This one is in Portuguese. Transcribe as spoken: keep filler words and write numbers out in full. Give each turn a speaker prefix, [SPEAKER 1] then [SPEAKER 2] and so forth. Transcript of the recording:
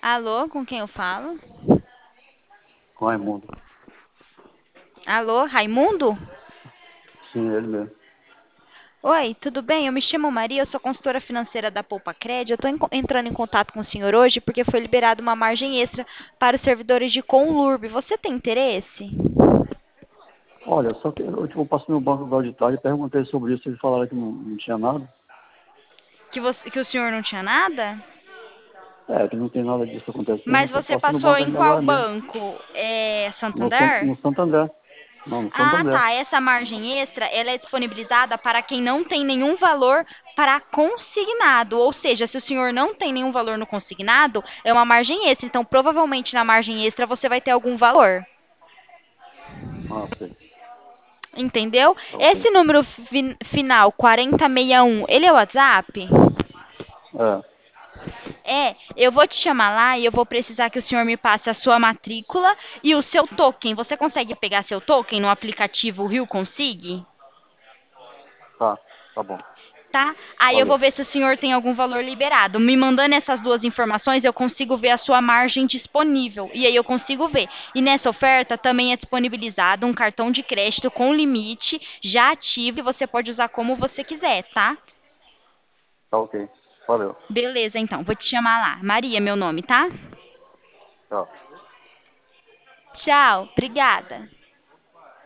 [SPEAKER 1] Alô, com quem eu falo?
[SPEAKER 2] Com Raimundo.
[SPEAKER 1] Alô, Raimundo?
[SPEAKER 2] Sim, ele mesmo.
[SPEAKER 1] Oi, tudo bem? Eu me chamo Maria, eu sou consultora financeira da Poupa Cred. Eu estou entrando em contato com o senhor hoje porque foi liberada uma margem extra para os servidores de Conlurb. Você tem interesse?
[SPEAKER 2] Olha, só que eu tipo, passei no banco agora de tarde e perguntei sobre isso, eles falaram que não, não tinha nada.
[SPEAKER 1] Que, você, que o senhor não tinha nada?
[SPEAKER 2] É, que não tem nada disso acontecendo,
[SPEAKER 1] Mas
[SPEAKER 2] então
[SPEAKER 1] você
[SPEAKER 2] passei no
[SPEAKER 1] passou
[SPEAKER 2] banco
[SPEAKER 1] em
[SPEAKER 2] ainda
[SPEAKER 1] qual
[SPEAKER 2] agora mesmo.
[SPEAKER 1] banco? É
[SPEAKER 2] No, San-
[SPEAKER 1] Santander?
[SPEAKER 2] no Santander. Não, no
[SPEAKER 1] Ah,
[SPEAKER 2] Santander.
[SPEAKER 1] tá. Essa margem extra, ela é disponibilizada para quem não tem nenhum valor para consignado. Ou seja, se o senhor não tem nenhum valor no consignado, é uma margem extra. Então, provavelmente na margem extra você vai ter algum valor.
[SPEAKER 2] Ah, sei.
[SPEAKER 1] Entendeu?
[SPEAKER 2] Tá ok.
[SPEAKER 1] Esse número fi- final, quarenta e sessenta e um, ele é o WhatsApp?
[SPEAKER 2] É,
[SPEAKER 1] É, eu vou te chamar lá e eu vou precisar que o senhor me passe a sua matrícula e o seu token. Você consegue pegar seu token no aplicativo Rio Consig?
[SPEAKER 2] tá. Tá bom.
[SPEAKER 1] Tá? Aí eu vou
[SPEAKER 2] Valeu.
[SPEAKER 1] ver se o senhor tem algum valor liberado. Me mandando essas duas informações, eu consigo ver a sua margem disponível. E aí eu consigo ver. E nessa oferta também é disponibilizado um cartão de crédito com limite já ativo e você pode usar como você quiser, tá?
[SPEAKER 2] Tá ok. Valeu.
[SPEAKER 1] Beleza, então. Vou te chamar lá. Maria, meu nome, tá?
[SPEAKER 2] Tchau.
[SPEAKER 1] Tchau. Obrigada.